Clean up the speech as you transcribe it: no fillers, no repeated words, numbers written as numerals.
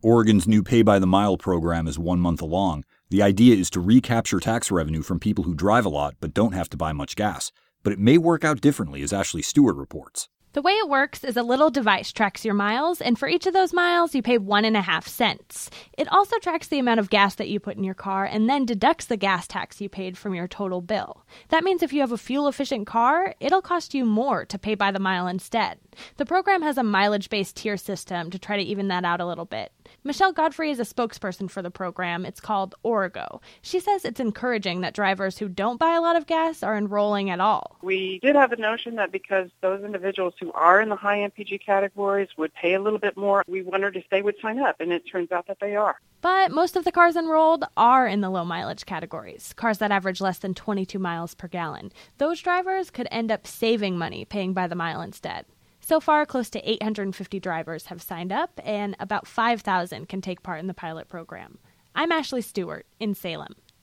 Oregon's new pay-by-the-mile program is 1 month along. The idea is to recapture tax revenue from people who drive a lot but don't have to buy much gas. But it may work out differently, as Ashley Stewart reports. The way it works is a little device tracks your miles, and for each of those miles, you pay 1.5 cents. It also tracks the amount of gas that you put in your car and then deducts the gas tax you paid from your total bill. That means if you have a fuel-efficient car, it'll cost you more to pay by the mile instead. The program has a mileage-based tier system to try to even that out a little bit. Michelle Godfrey is a spokesperson for the program. It's called Origo. She says it's encouraging that drivers who don't buy a lot of gas are enrolling at all. We did have a notion that because those individuals who are in the high MPG categories would pay a little bit more, we wondered if they would sign up, and it turns out that they are. But most of the cars enrolled are in the low mileage categories, cars that average less than 22 miles per gallon. Those drivers could end up saving money paying by the mile instead. So far, close to 850 drivers have signed up, and about 5,000 can take part in the pilot program. I'm Ashley Stewart in Salem.